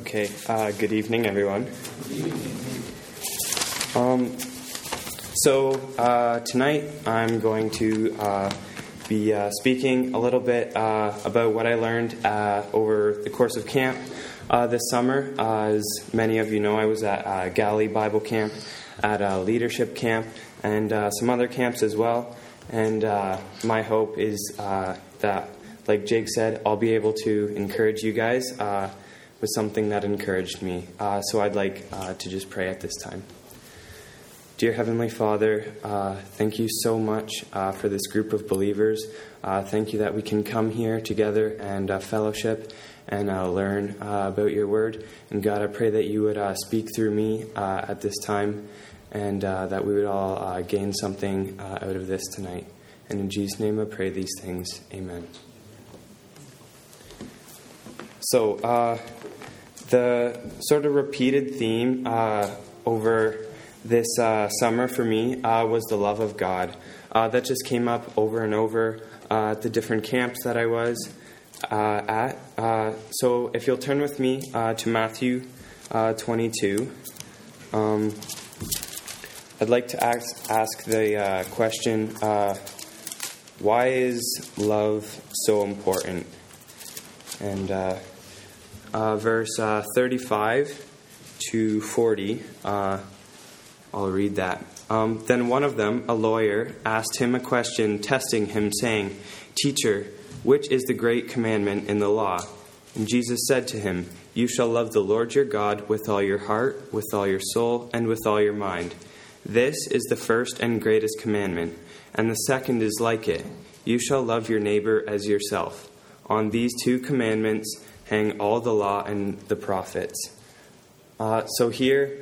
Okay, good evening, everyone. Tonight I'm going to be speaking a little bit about what I learned over the course of camp this summer. As many of you know, I was at Galilee Bible Camp, at Leadership Camp, and some other camps as well. And my hope is that, like Jake said, I'll be able to encourage you guys with something that encouraged me. So I'd like to just pray at this time. Dear Heavenly Father, thank you so much for this group of believers. Thank you that we can come here together and fellowship and learn about your word. And God, I pray that you would speak through me at this time, and that we would all gain something out of this tonight. And in Jesus' name I pray these things. Amen. So, the sort of repeated theme over this summer for me was the love of God. That just came up over and over at the different camps that I was at. So if you'll turn with me to Matthew 22, I'd like to ask the question, why is love so important? And verse 35 to 40, I'll read that. Then one of them, a lawyer, asked him a question, testing him, saying, "Teacher, which is the great commandment in the law?" And Jesus said to him, "You shall love the Lord your God with all your heart, with all your soul, and with all your mind. This is the first and greatest commandment, and the second is like it. You shall love your neighbor as yourself. On these two commandments hang all the law and the prophets." So here,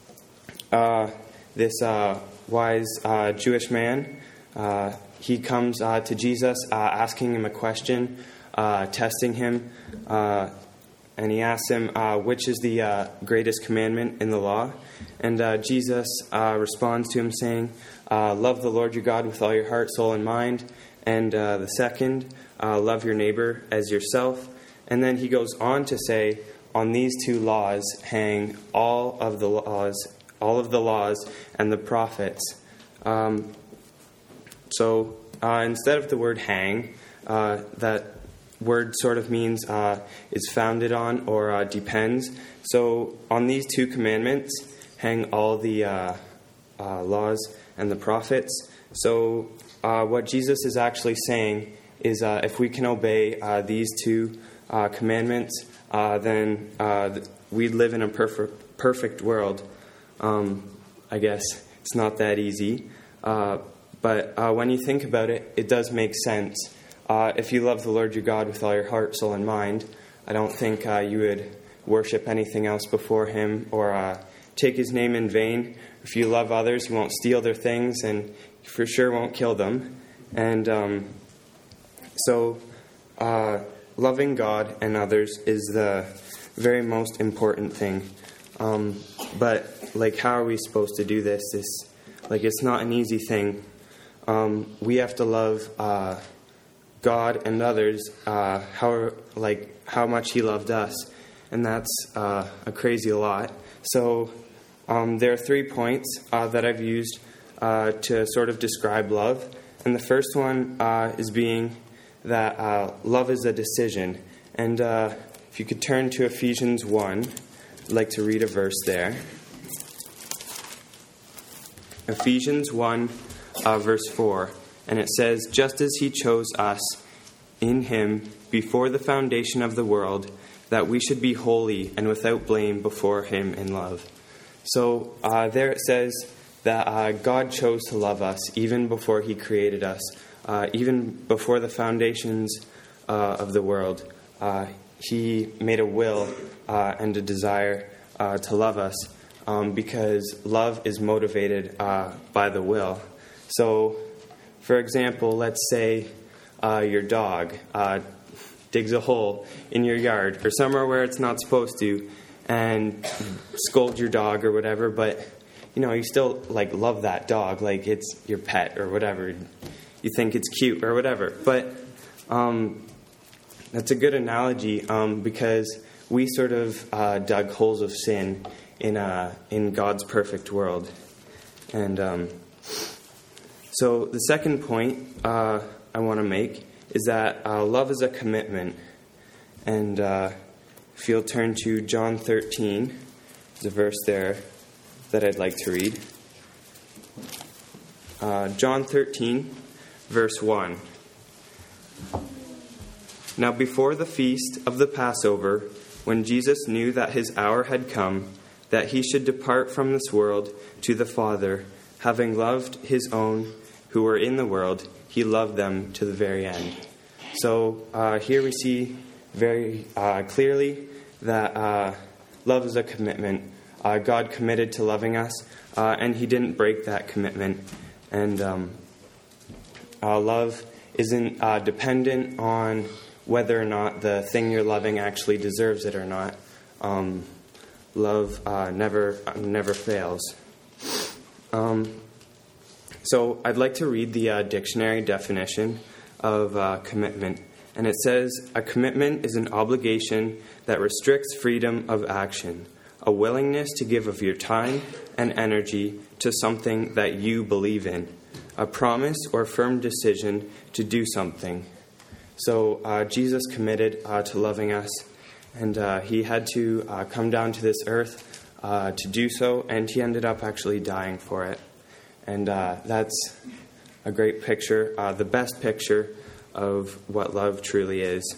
this wise Jewish man, he comes to Jesus asking him a question, testing him, and he asks him, which is the greatest commandment in the law? And Jesus responds to him saying, love the Lord your God with all your heart, soul, and mind. And the second, love your neighbor as yourself. And then he goes on to say, on these two laws hang all of the laws and the prophets. So instead of the word hang, that word sort of means is founded on or depends. So on these two commandments hang all the laws and the prophets. So what Jesus is actually saying is if we can obey these two commandments, then we live in a perfect world. I guess it's not that easy. But when you think about it, it does make sense. If you love the Lord your God with all your heart, soul, and mind, I don't think you would worship anything else before him or take his name in vain. If you love others, you won't steal their things, and you for sure won't kill them. And so loving God and others is the very most important thing. But how are we supposed to do this? It's not an easy thing. We have to love God and others how much he loved us, and that's a crazy lot. So there are 3 points that I've used to sort of describe love, and the first one is being that love is a decision. And if you could turn to Ephesians 1, I'd like to read a verse there. Ephesians 1, verse 4, and it says, "Just as he chose us in him before the foundation of the world, that we should be holy and without blame before him in love." So there it says that God chose to love us even before he created us, even before the foundations of the world. He made a will and a desire to love us because love is motivated by the will. So, for example, let's say your dog digs a hole in your yard or somewhere where it's not supposed to, and scold your dog or whatever, but you still love that dog, it's your pet or whatever. You think it's cute or whatever. But that's a good analogy because we sort of dug holes of sin in God's perfect world. And so the second point I want to make is that love is a commitment. And if you'll turn to John 13, there's a verse there that I'd like to read. John 13, verse 1. Now before the feast of the Passover, when Jesus knew that his hour had come, that he should depart from this world to the Father, having loved his own who were in the world, he loved them to the very end. So here we see very clearly that love is a commitment. God committed to loving us, and he didn't break that commitment. And love isn't dependent on whether or not the thing you're loving actually deserves it or not. Love never fails. So I'd like to read the dictionary definition of commitment. And it says, a commitment is an obligation that restricts freedom of action, a willingness to give of your time and energy to something that you believe in, a promise or firm decision to do something. So Jesus committed to loving us, and he had to come down to this earth to do so, and he ended up actually dying for it. And that's a great picture, the best picture of what love truly is.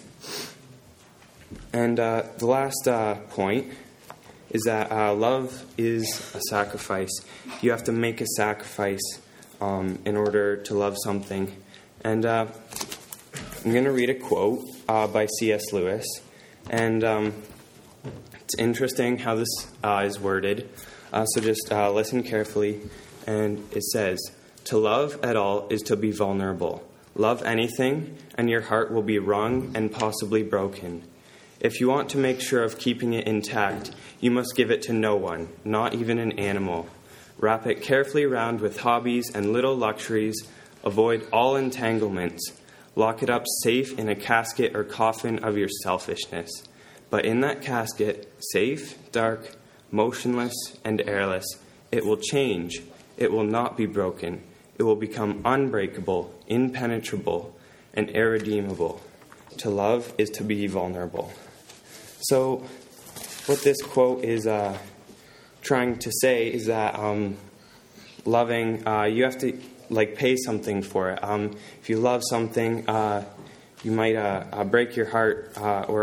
And the last point is that love is a sacrifice. You have to make a sacrifice in order to love something. And I'm going to read a quote by C.S. Lewis. And it's interesting how this is worded. So just listen carefully. And it says, to love at all is to be vulnerable. Love anything, and your heart will be wrung and possibly broken. If you want to make sure of keeping it intact, you must give it to no one, not even an animal. Wrap it carefully round with hobbies and little luxuries. Avoid all entanglements. Lock it up safe in a casket or coffin of your selfishness. But in that casket, safe, dark, motionless, and airless, it will change. It will not be broken. It will become unbreakable, impenetrable, and irredeemable. To love is to be vulnerable. So, what this quote is trying to say is that loving, you have to pay something for it. If you love something, you might break your heart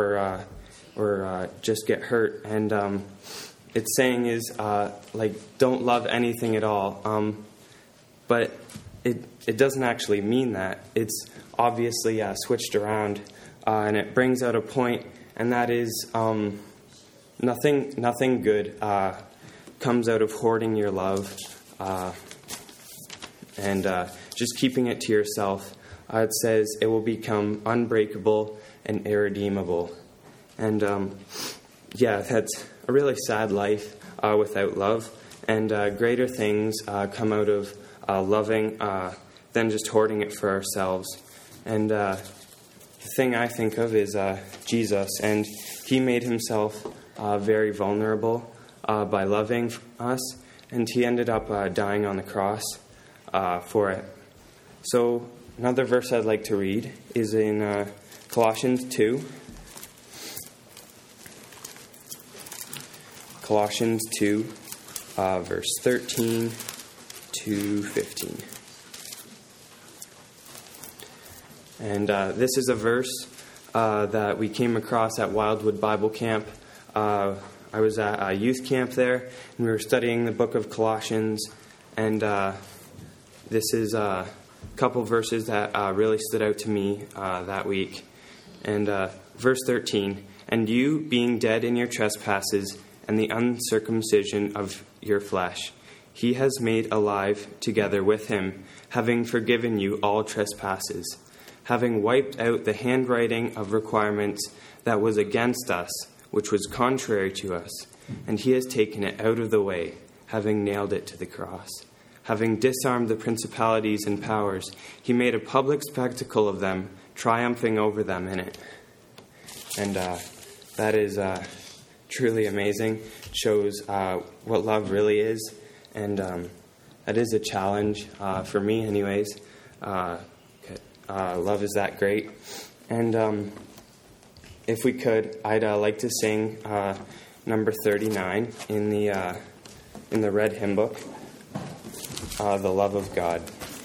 or just get hurt. And it's saying is don't love anything at all. But it doesn't actually mean that. It's obviously switched around, and it brings out a point, and that is nothing good comes out of hoarding your love and just keeping it to yourself. It says it will become unbreakable and irredeemable. And that's a really sad life without love, and greater things come out of loving than just hoarding it for ourselves. And the thing I think of is Jesus, and he made himself very vulnerable by loving us, and he ended up dying on the cross for it. So another verse I'd like to read is in Colossians 2. Colossians 2, verse 13 to 15. And this is a verse that we came across at Wildwood Bible Camp. I was at a youth camp there, and we were studying the book of Colossians. And this is a couple verses that really stood out to me that week. And verse 13, and you, being dead in your trespasses and the uncircumcision of your flesh, he has made alive together with him, having forgiven you all trespasses, having wiped out the handwriting of requirements that was against us, which was contrary to us, and he has taken it out of the way, having nailed it to the cross. Having disarmed the principalities and powers, he made a public spectacle of them, triumphing over them in it. And that is truly amazing. It shows what love really is, and that is a challenge for me anyways. Love is that great. And if we could, I'd like to sing number 39 in the red hymn book, The Love of God.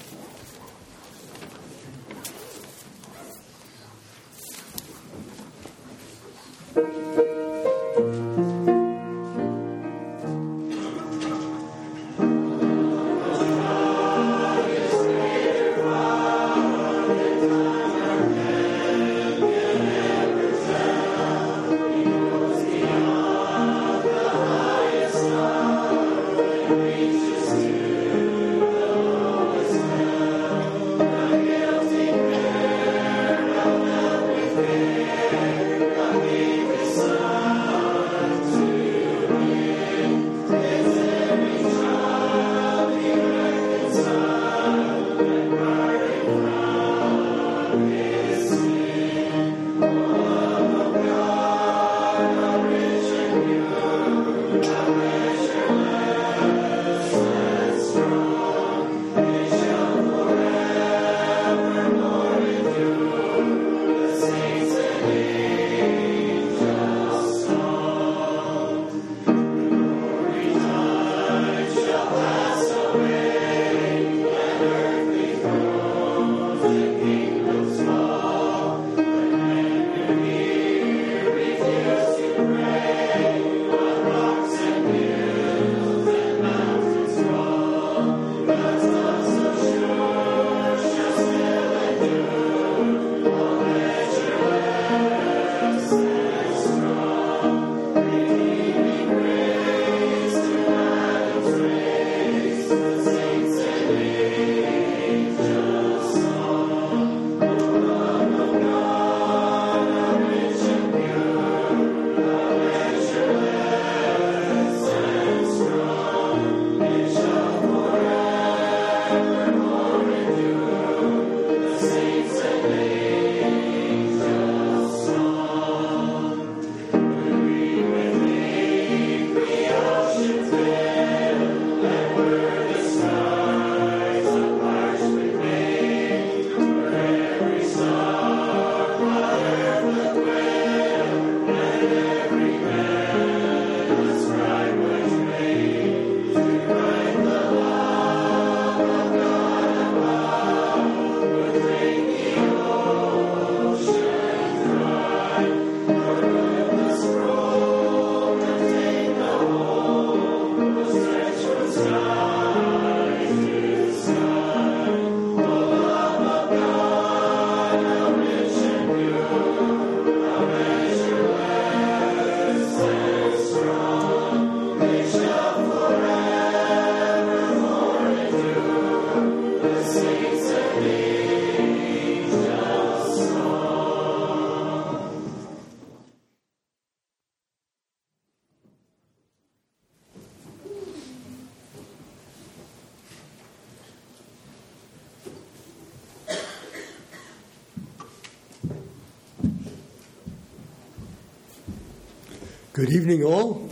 Good evening, all.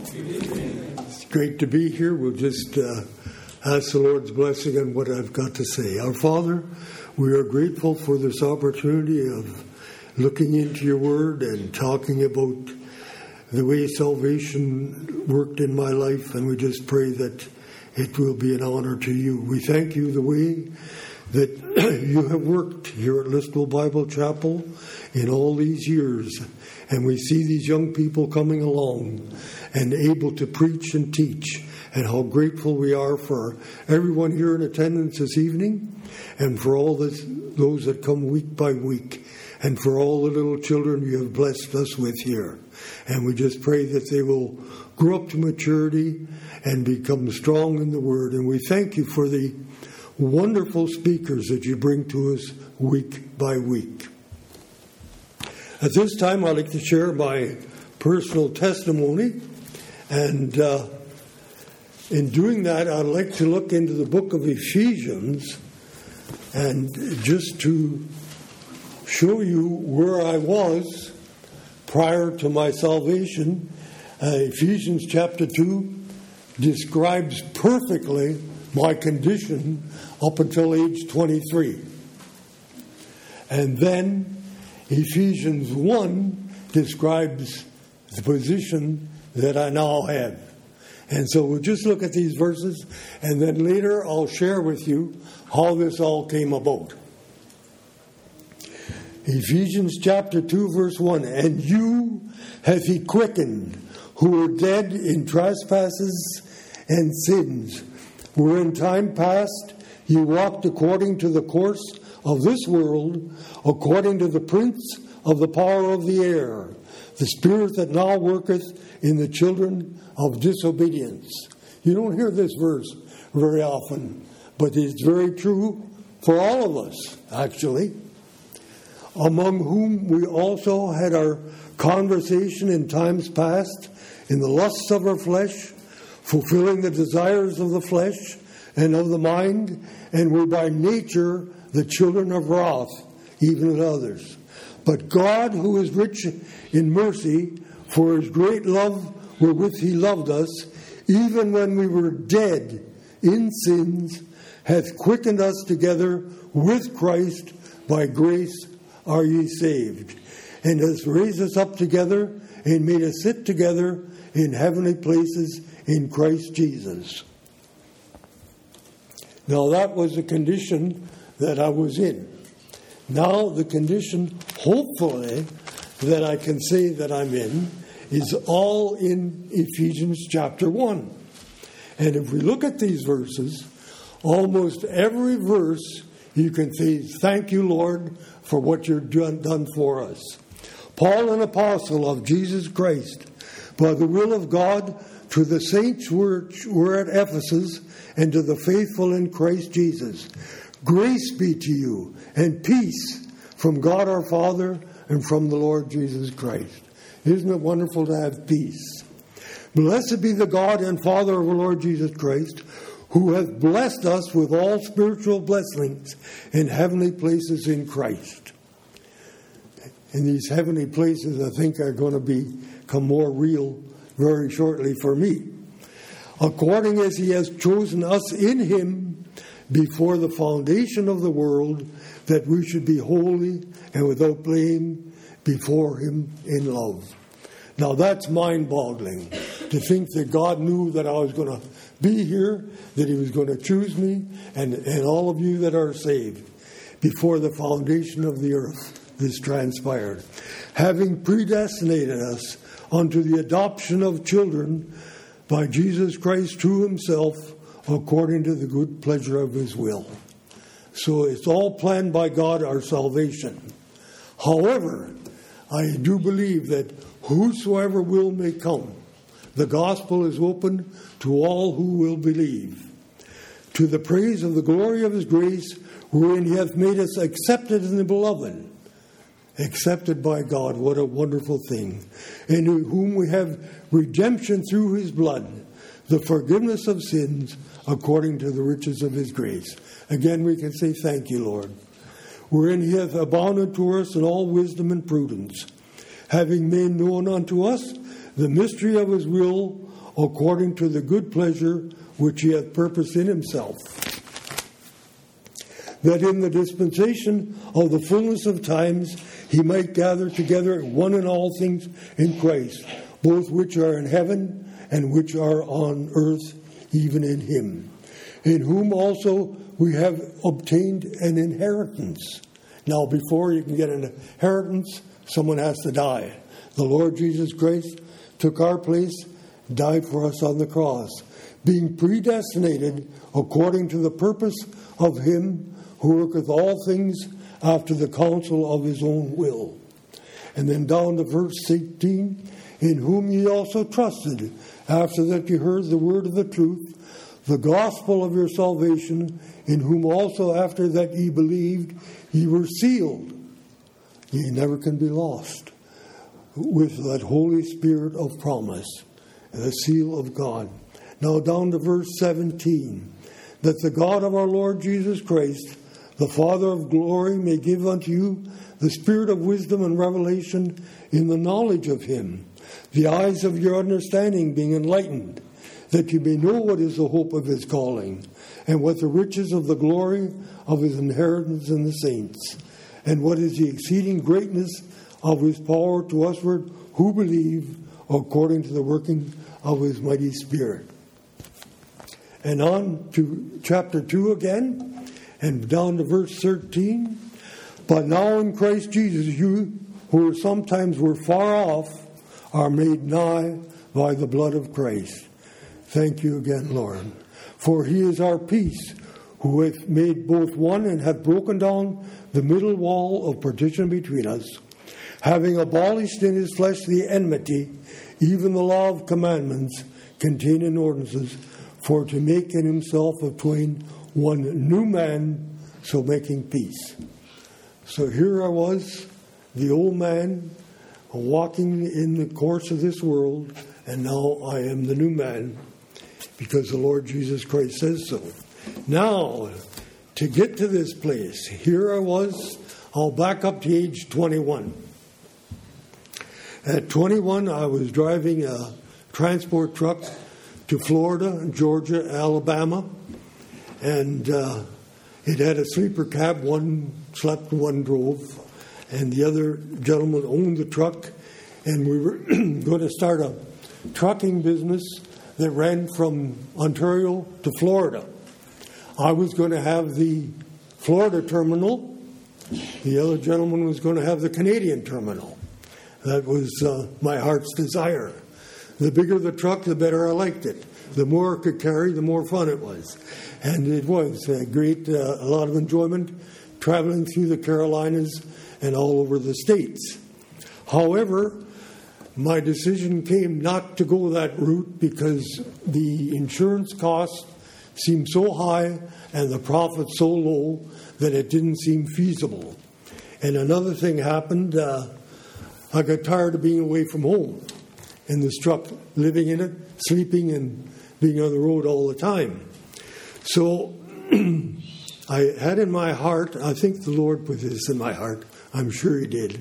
It's great to be here. We'll just ask the Lord's blessing on what I've got to say. Our Father, we are grateful for this opportunity of looking into your word and talking about the way salvation worked in my life, and we just pray that it will be an honor to you. We thank you the way that you have worked here at Listowel Bible Chapel in all these years. And we see these young people coming along and able to preach and teach. And how grateful we are for everyone here in attendance this evening. And for all those that come week by week. And for all the little children you have blessed us with here. And we just pray that they will grow up to maturity and become strong in the Word. And we thank you for the wonderful speakers that you bring to us week by week. At this time, I'd like to share my personal testimony. And in doing that, I'd like to look into the book of Ephesians and just to show you where I was prior to my salvation Ephesians chapter 2 describes perfectly my condition up until age 23. And then Ephesians 1 describes the position that I now have. And so we'll just look at these verses, and then later I'll share with you how this all came about. Ephesians chapter 2, verse 1, "And you hath he quickened, who were dead in trespasses and sins, where in time past ye walked according to the course of this world, according to the prince of the power of the air, the spirit that now worketh in the children of disobedience." You don't hear this verse very often, but it's very true for all of us, actually. "Among whom we also had our conversation in times past, in the lusts of our flesh, fulfilling the desires of the flesh and of the mind, and were by nature the children of wrath, even as others. But God, who is rich in mercy, for his great love wherewith he loved us, even when we were dead in sins, hath quickened us together with Christ. By grace are ye saved, and has raised us up together and made us sit together in heavenly places in Christ Jesus." Now that was the condition that I was in. Now the condition, hopefully, that I can say that I'm in is all in Ephesians chapter 1. And if we look at these verses, almost every verse you can say, "Thank you, Lord, for what you've done for us." Paul, an apostle of Jesus Christ, by the will of God, to the saints which were at Ephesus, and to the faithful in Christ Jesus. Grace be to you, and peace from God our Father and from the Lord Jesus Christ. Isn't it wonderful to have peace? Blessed be the God and Father of our Lord Jesus Christ, who hath blessed us with all spiritual blessings in heavenly places in Christ. And these heavenly places, I think, are going to become more real very shortly for me. According as he has chosen us in him before the foundation of the world, that we should be holy and without blame before him in love. Now that's mind-boggling, to think that God knew that I was going to be here, that he was going to choose me, and all of you that are saved. Before the foundation of the earth, this transpired. Having predestinated us unto the adoption of children by Jesus Christ to himself, according to the good pleasure of his will. So it's all planned by God, our salvation. However, I do believe that whosoever will may come. The gospel is open to all who will believe. To the praise of the glory of his grace, wherein he hath made us accepted in the beloved. Accepted by God, what a wonderful thing. In whom we have redemption through his blood, the forgiveness of sins, according to the riches of his grace. Again, we can say, thank you, Lord. Wherein he hath abounded to us in all wisdom and prudence, having made known unto us the mystery of his will, according to the good pleasure which he hath purposed in himself, that in the dispensation of the fullness of times he might gather together one and all things in Christ, both which are in heaven and which are on earth, even in him, in whom also we have obtained an inheritance. Now, before you can get an inheritance, someone has to die. The Lord Jesus Christ took our place, died for us on the cross, being predestinated according to the purpose of him who worketh all things after the counsel of his own will. And then down to verse 18, in whom ye also trusted, after that ye heard the word of the truth, the gospel of your salvation, in whom also after that ye believed, ye were sealed. Ye never can be lost. With that Holy Spirit of promise, the seal of God. Now down to verse 17, that the God of our Lord Jesus Christ, the Father of glory may give unto you the spirit of wisdom and revelation in the knowledge of him, the eyes of your understanding being enlightened, that you may know what is the hope of his calling, and what the riches of the glory of his inheritance in the saints, and what is the exceeding greatness of his power to usward who believe, according to the working of his mighty Spirit. And on to chapter 2 again, and down to verse 13. But now in Christ Jesus, you who sometimes were far off are made nigh by the blood of Christ. Thank you again, Lord. For he is our peace, who hath made both one and hath broken down the middle wall of partition between us, having abolished in his flesh the enmity, even the law of commandments contained in ordinances, for to make in himself of twain one new man, so making peace. So here I was, the old man, walking in the course of this world, and now I am the new man, because the Lord Jesus Christ says so. Now, to get to this place, here I was, I'll back up to age 21. At 21, I was driving a transport truck to Florida, Georgia, Alabama, and it had a sleeper cab. One slept, one drove, and the other gentleman owned the truck, and we were going to start a trucking business that ran from Ontario to Florida. I was going to have the Florida terminal. The other gentleman was going to have the Canadian terminal. That was my heart's desire. The bigger the truck, the better I liked it. The more it could carry, the more fun it was. And it was a lot of enjoyment traveling through the Carolinas and all over the States. However, my decision came not to go that route because the insurance costs seemed so high and the profit so low that it didn't seem feasible. And another thing happened. I got tired of being away from home in this truck, living in it, sleeping, and being on the road all the time. So I had in my heart, I think the Lord put this in my heart, I'm sure he did,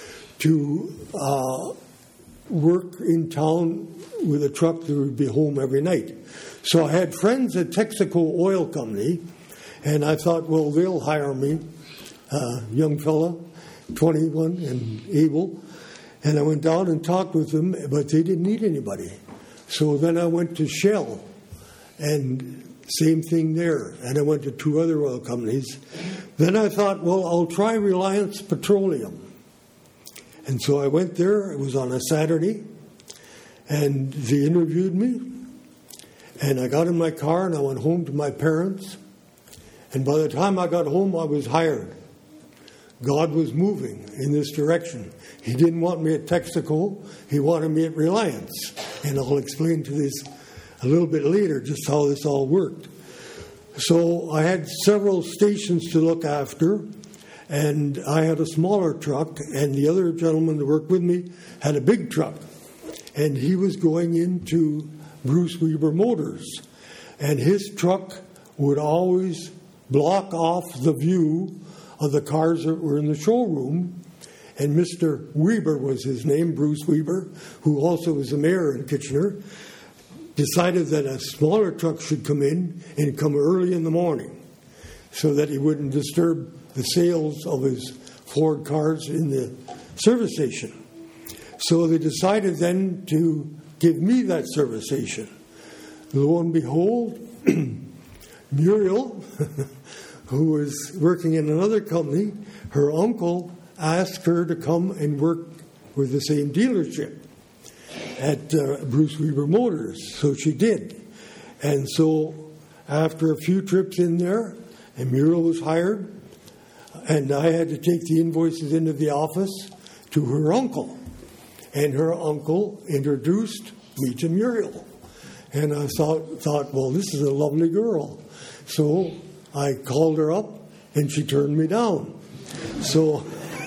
to work in town with a truck that would be home every night. So I had friends at Texaco Oil Company, and I thought, well, they'll hire me, young fella, 21 and able. And I went down and talked with them, but they didn't need anybody. So then I went to Shell, and same thing there. And I went to 2 other oil companies. Then I thought, well, I'll try Reliance Petroleum. And so I went there. It was on a Saturday, and they interviewed me. And I got in my car, and I went home to my parents. And by the time I got home, I was hired. God was moving in this direction. He didn't want me at Texaco. He wanted me at Reliance. And I'll explain to this a little bit later, just how this all worked. So I had several stations to look after, and I had a smaller truck, and the other gentleman that worked with me had a big truck. And he was going into Bruce Weber Motors. And his truck would always block off the view of the cars that were in the showroom. And Mr. Weber was his name, Bruce Weber, who also was the mayor in Kitchener, decided that a smaller truck should come in and come early in the morning so that he wouldn't disturb the sales of his Ford cars in the service station. So they decided then to give me that service station. Lo and behold, Muriel, who was working in another company, her uncle asked her to come and work with the same dealership at Bruce Weber Motors. So she did. And so after a few trips in there, and Muriel was hired, and I had to take the invoices into the office to her uncle. And her uncle introduced me to Muriel. And I thought, well, this is a lovely girl. So I called her up, and she turned me down. So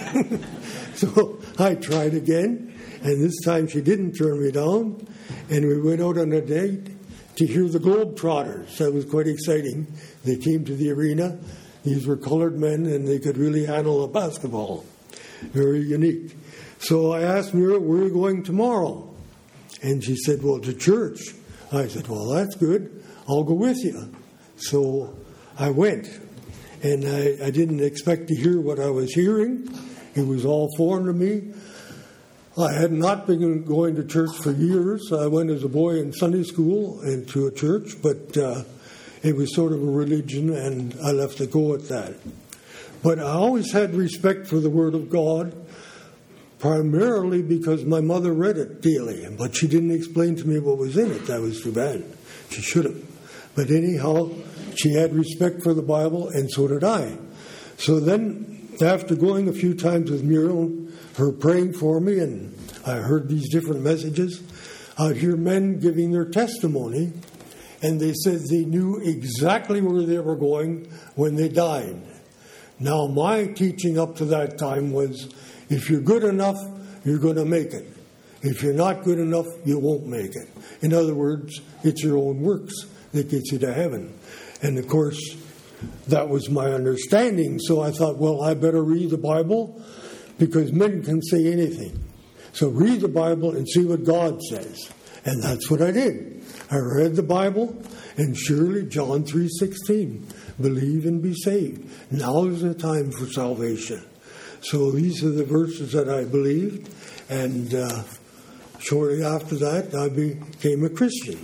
I tried again, and this time she didn't turn me down. And we went out on a date to hear the Globetrotters. That was quite exciting. They came to the arena These were colored men, and they could really handle a basketball. Very unique. So I asked Muriel, where are you going tomorrow? And she said, well, to church. I said, well, that's good. I'll go with you. So I went. And I didn't expect to hear what I was hearing. It was all foreign to me. I had not been going to church for years. I went as a boy in Sunday school and to a church, but it was sort of a religion, and I left it go at that. But I always had respect for the Word of God, primarily because my mother read it daily, but she didn't explain to me what was in it. That was too bad. She should have. But anyhow, she had respect for the Bible, and so did I. So then, after going a few times with Muriel, her praying for me, and I heard these different messages, I'd hear men giving their testimony, and they said they knew exactly where they were going when they died. Now, my teaching up to that time was, if you're good enough, you're going to make it. If you're not good enough, you won't make it. In other words, it's your own works that gets you to heaven. And of course, that was my understanding. So I thought, well, I better read the Bible, because men can say anything. So read the Bible and see what God says. And that's what I did. I read the Bible, and surely John 3:16, believe and be saved. Now is the time for salvation. So these are the verses that I believed, and shortly after that, I became a Christian.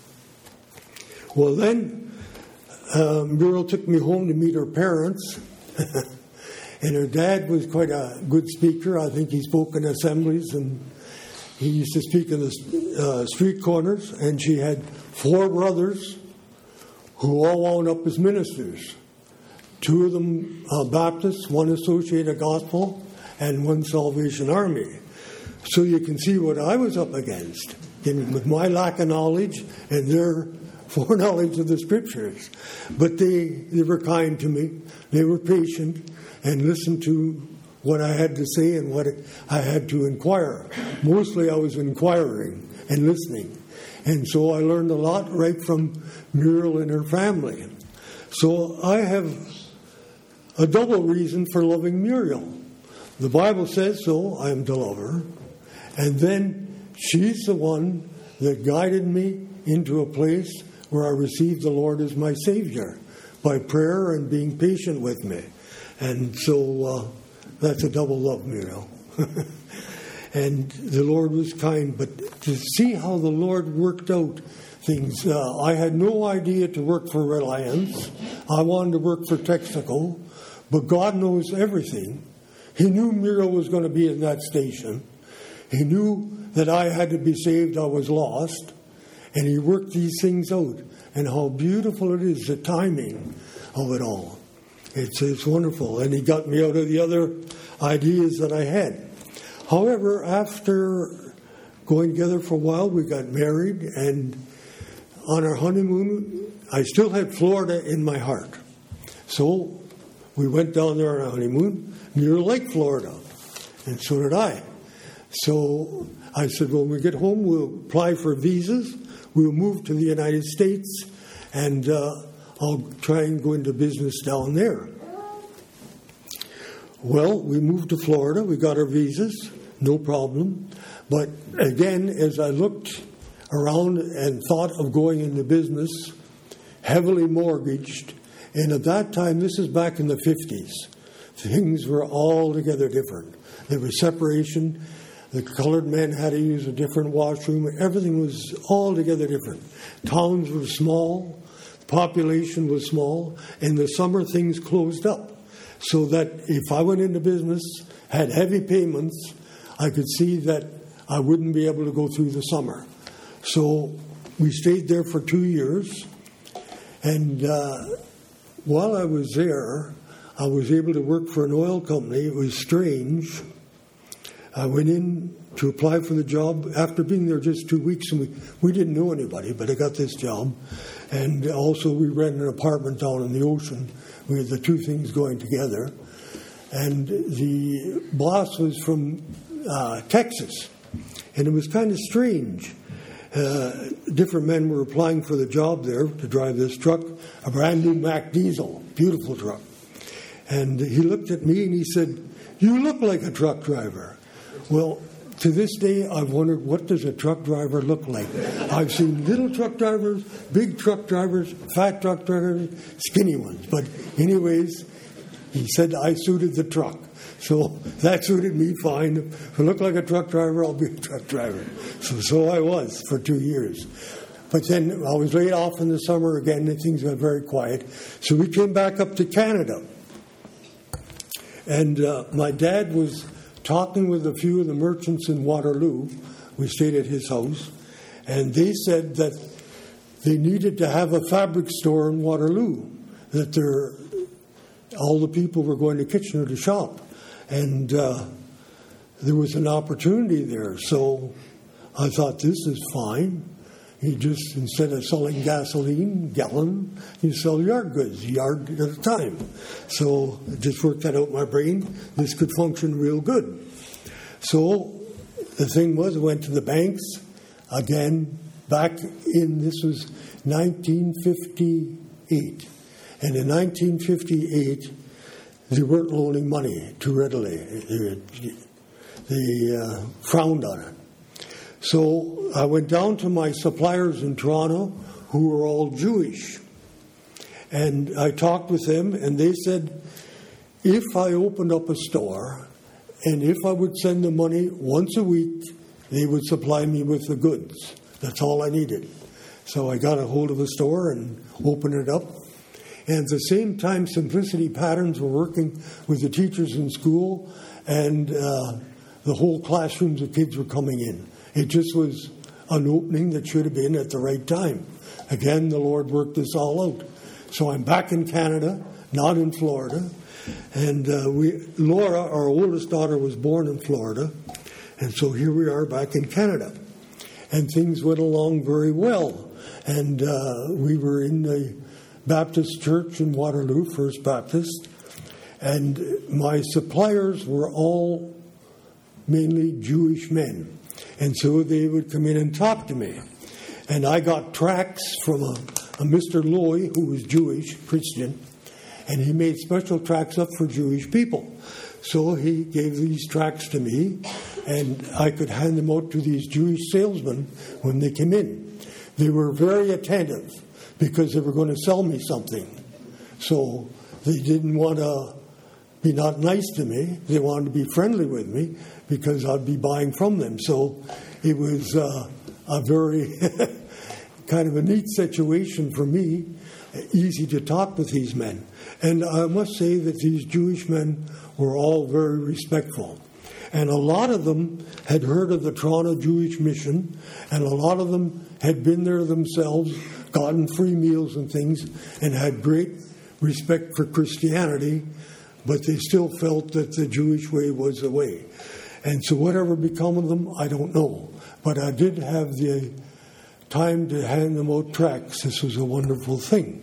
Well, then, Muriel took me home to meet her parents. And her dad was quite a good speaker. I think he spoke in assemblies, and he used to speak in the street corners. And she had 4 brothers who all wound up as ministers. 2 of them Baptists, 1 Associated Gospel, and 1 Salvation Army. So you can see what I was up against, with my lack of knowledge and their foreknowledge of the Scriptures. But they were kind to me. They were patient and listened to what I had to say and what I had to inquire. Mostly I was inquiring and listening. And so I learned a lot right from Muriel and her family. So I have a double reason for loving Muriel. The Bible says so, I am to love her. And then she's the one that guided me into a place where I received the Lord as my Savior by prayer and being patient with me. And so that's a double love, Muriel. And the Lord was kind. But to see how the Lord worked out things, I had no idea to work for Reliance. I wanted to work for Texaco. But God knows everything. He knew Muriel was going to be in that station. He knew that I had to be saved. I was lost. And He worked these things out. And how beautiful it is, the timing of it all. It's wonderful. And He got me out of the other ideas that I had. However, after going together for a while, we got married. And on our honeymoon, I still had Florida in my heart. So we went down there on our honeymoon. Muriel liked Florida. And so did I. So I said, when we get home, we'll apply for visas. We'll move to the United States, and I'll try and go into business down there. Well, we moved to Florida. We got our visas, no problem. But again, as I looked around and thought of going into business, heavily mortgaged, and at that time, this is back in the 50s, things were altogether different. There was separation. The colored men had to use a different washroom. Everything was altogether different. Towns were small. The population was small. In the summer, things closed up. So that if I went into business, had heavy payments, I could see that I wouldn't be able to go through the summer. So we stayed there for 2 years. And while I was there, I was able to work for an oil company. It was strange. I went in to apply for the job after being there just 2 weeks, and we didn't know anybody, but I got this job. And also we rented an apartment down in the ocean. We had the 2 things going together. And the boss was from Texas, and it was kind of strange. Different men were applying for the job there to drive this truck, a brand new Mack diesel, beautiful truck. And he looked at me and he said, "You look like a truck driver." Well, to this day, I've wondered, what does a truck driver look like? I've seen little truck drivers, big truck drivers, fat truck drivers, skinny ones. But anyways, he said I suited the truck. So that suited me fine. If I look like a truck driver, I'll be a truck driver. So I was for 2 years. But then I was laid off in the summer again, and things got very quiet. So we came back up to Canada. And my dad was talking with a few of the merchants in Waterloo. We stayed at his house. And they said that they needed to have a fabric store in Waterloo, that all the people were going to Kitchener to shop. And there was an opportunity there. So I thought, this is fine. You just, instead of selling gasoline, gallon, you sell yard goods, yard at a time. So I just worked that out in my brain. This could function real good. So the thing was, I went to the banks again, this was 1958. And in 1958, they weren't loaning money too readily. They frowned on it. So I went down to my suppliers in Toronto, who were all Jewish. And I talked with them, and they said, if I opened up a store, and if I would send them money once a week, they would supply me with the goods. That's all I needed. So I got a hold of a store and opened it up. And at the same time, Simplicity Patterns were working with the teachers in school, and the whole classrooms of kids were coming in. It just was an opening that should have been at the right time. Again, the Lord worked this all out. So I'm back in Canada, not in Florida. And Laura, our oldest daughter, was born in Florida. And so here we are back in Canada. And things went along very well. And we were in the Baptist church in Waterloo, First Baptist. And my suppliers were all mainly Jewish men. And so they would come in and talk to me. And I got tracts from a Mr. Loy, who was Jewish, Christian, and he made special tracts up for Jewish people. So he gave these tracts to me, and I could hand them out to these Jewish salesmen when they came in. They were very attentive because they were going to sell me something. So they didn't want to be not nice to me. They wanted to be friendly with me because I'd be buying from them. So it was a very kind of a neat situation for me, easy to talk with these men. And I must say that these Jewish men were all very respectful. And a lot of them had heard of the Toronto Jewish Mission, and a lot of them had been there themselves, gotten free meals and things, and had great respect for Christianity, but they still felt that the Jewish way was the way. And so whatever become of them, I don't know. But I did have the time to hand them out tracts. This was a wonderful thing.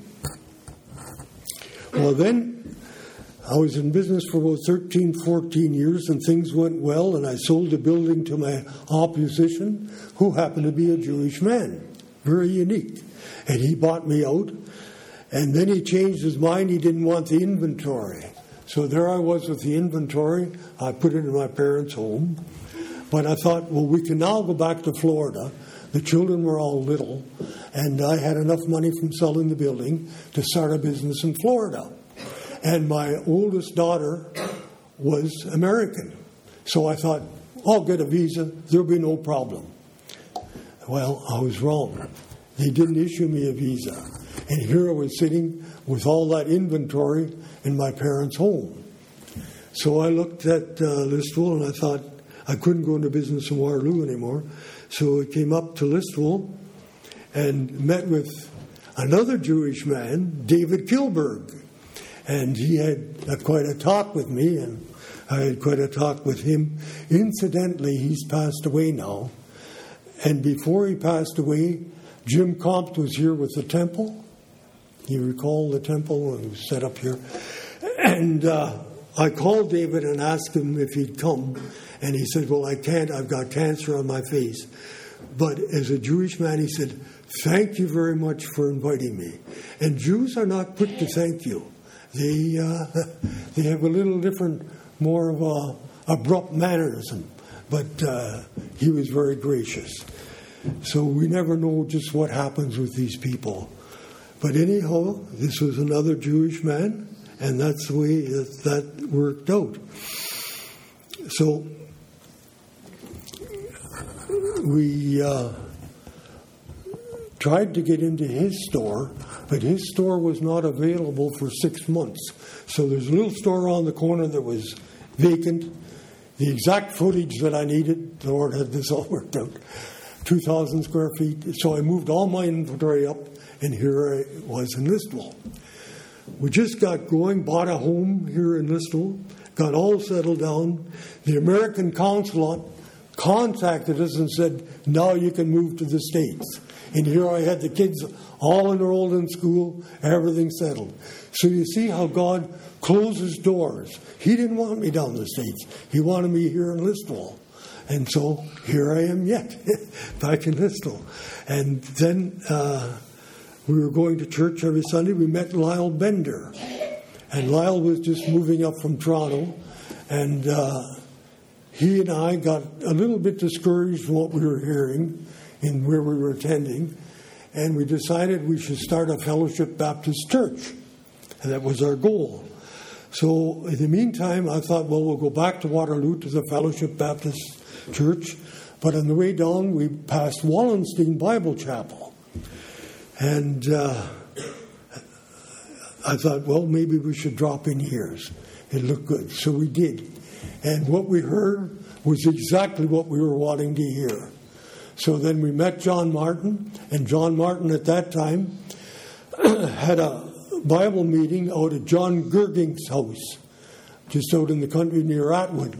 Well, then I was in business for about 13, 14 years, and things went well, and I sold the building to my opposition, who happened to be a Jewish man. Very unique. And he bought me out, and then he changed his mind. He didn't want the inventory. So there I was with the inventory. I put it in my parents' home. But I thought, well, we can now go back to Florida. The children were all little, and I had enough money from selling the building to start a business in Florida. And my oldest daughter was American. So I thought, I'll get a visa. There'll be no problem. Well, I was wrong. They didn't issue me a visa. And here I was sitting with all that inventory in my parents' home. So I looked at Listowel, and I thought I couldn't go into business in Waterloo anymore. So I came up to Listowel and met with another Jewish man, David Kilberg. And he had quite a talk with me, and I had quite a talk with him. Incidentally, he's passed away now. And before he passed away, Jim Compt was here with the temple. You recall the temple? It was set up here. And I called David and asked him if he'd come. And he said, well, I can't. I've got cancer on my face. But as a Jewish man, he said, thank you very much for inviting me. And Jews are not quick to thank you. they have a little different, more of a abrupt mannerism. But he was very gracious. So we never know just what happens with these people. But anyhow, this was another Jewish man, and that's the way that worked out. So we tried to get into his store, but his store was not available for 6 months. So there's a little store on the corner that was vacant. The exact footage that I needed, the Lord had this all worked out, 2,000 square feet. So I moved all my inventory up, and here I was in Listowel. We just got going, bought a home here in Listowel, got all settled down. The American consulate contacted us and said, now you can move to the States. And here I had the kids all enrolled in school, everything settled. So you see how God closes doors. He didn't want me down the States. He wanted me here in Listowel. And so here I am yet, back in Listowel. And then we were going to church every Sunday. We met Lyle Bender. And Lyle was just moving up from Toronto. And he and I got a little bit discouraged from what we were hearing and where we were attending. And we decided we should start a Fellowship Baptist church. And that was our goal. So in the meantime, I thought, well, we'll go back to Waterloo to the Fellowship Baptist Church. But on the way down, we passed Wallenstein Bible Chapel. And I thought, well, maybe we should drop in here. It looked good. So we did. And what we heard was exactly what we were wanting to hear. So then we met John Martin. And John Martin at that time had a Bible meeting out at John Gerging's house, just out in the country near Atwood.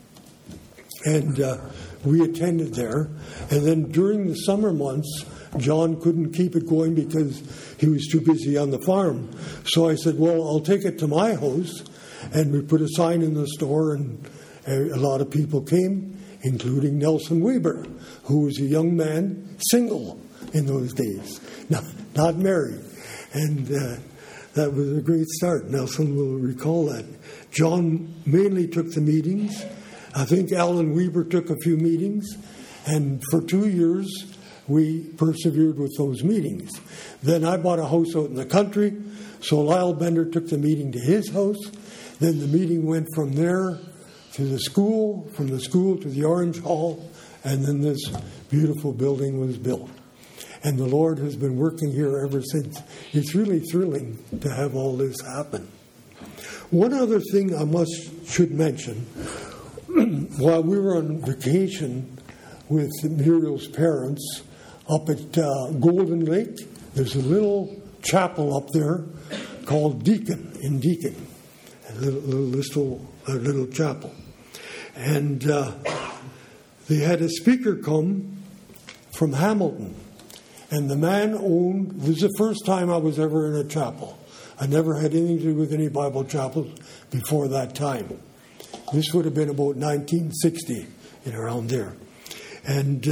And we attended there. And then during the summer months, John couldn't keep it going because he was too busy on the farm. So I said, well, I'll take it to my house. And we put a sign in the store, and a lot of people came, including Nelson Weber, who was a young man, single in those days, not married. And that was a great start. Nelson will recall that. John mainly took the meetings. I think Alan Weber took a few meetings. And for 2 years, we persevered with those meetings. Then I bought a house out in the country. So Lyle Bender took the meeting to his house. Then the meeting went from there to the school, from the school to the Orange Hall. And then this beautiful building was built. And the Lord has been working here ever since. It's really thrilling to have all this happen. One other thing I should mention, while we were on vacation with Muriel's parents up at Golden Lake, there's a little chapel up there called Deacon, in Deacon, a little chapel. And they had a speaker come from Hamilton. And the man owned, this was the first time I was ever in a chapel. I never had anything to do with any Bible chapels before that time. This would have been about 1960, around there. And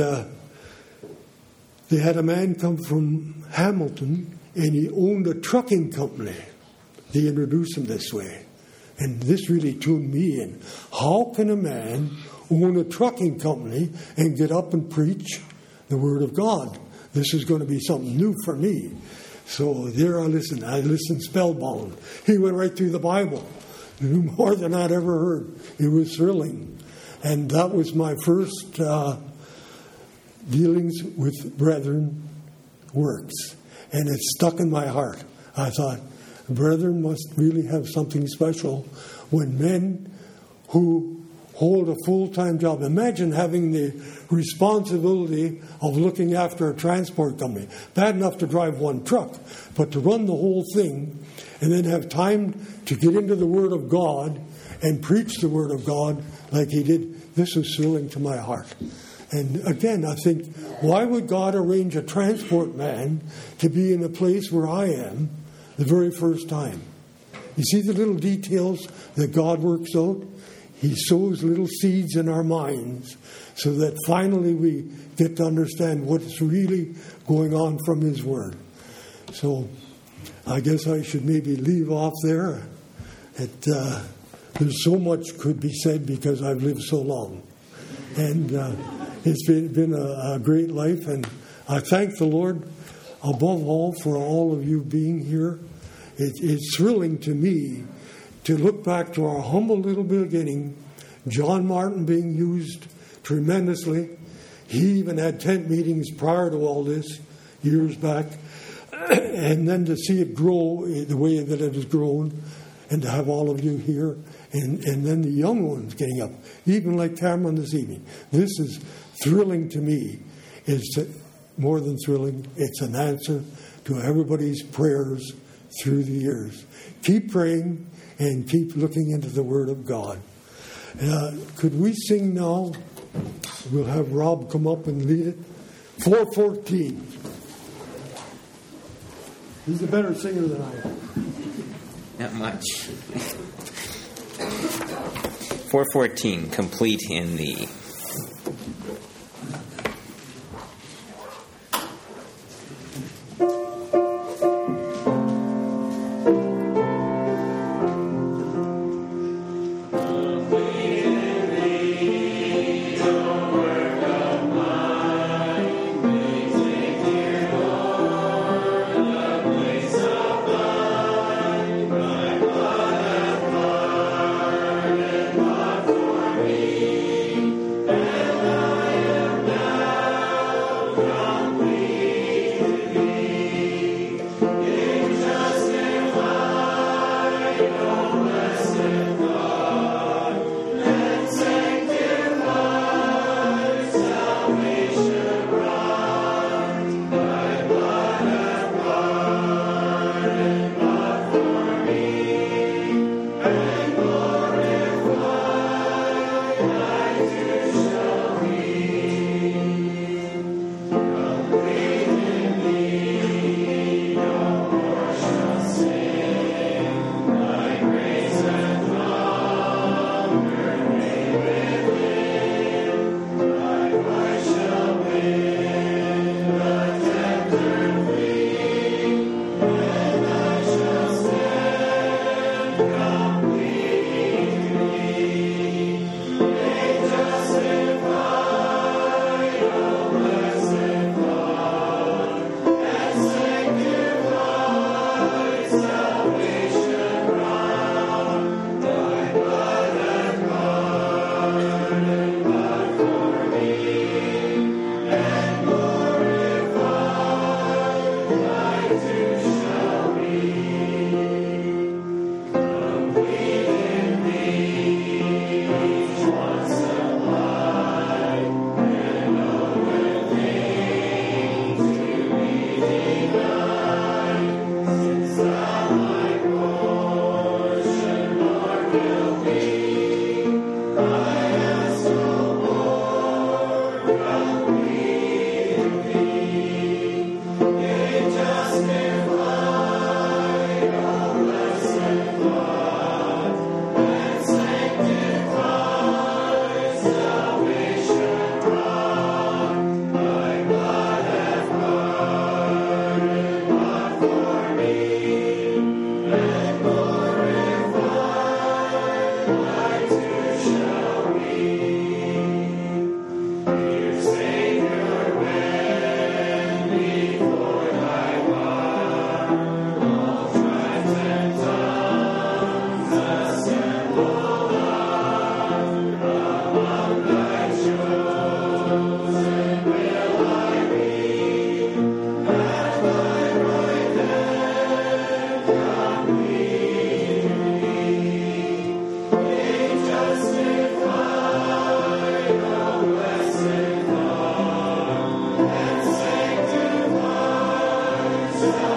they had a man come from Hamilton, and he owned a trucking company. They introduced him this way. And this really tuned me in. How can a man own a trucking company and get up and preach the Word of God? This is going to be something new for me. So there I listened. I listened spellbound. He went right through the Bible. Knew more than I'd ever heard. It was thrilling. And that was my first dealings with Brethren works. And it stuck in my heart. I thought, Brethren must really have something special when men who hold a full-time job. Imagine having the responsibility of looking after a transport company. Bad enough to drive one truck, but to run the whole thing and then have time to get into the Word of God and preach the Word of God like he did. This was thrilling to my heart. And again, I think, why would God arrange a transport man to be in a place where I am the very first time? You see the little details that God works out? He sows little seeds in our minds so that finally we get to understand what's really going on from His Word. So I guess I should maybe leave off there. There's so much could be said because I've lived so long. And it's been a great life. And I thank the Lord above all for all of you being here. It's thrilling to me to look back to our humble little beginning, John Martin being used tremendously. He even had tent meetings prior to all this, years back. And then to see it grow the way that it has grown, and to have all of you here, and then the young ones getting up, even like Cameron this evening. This is thrilling to me. It's more than thrilling. It's an answer to everybody's prayers through the years. Keep praying and keep looking into the Word of God. Could we sing now? We'll have Rob come up and lead it. 414. He's a better singer than I am. Not much. 414, complete in thee. Salvation.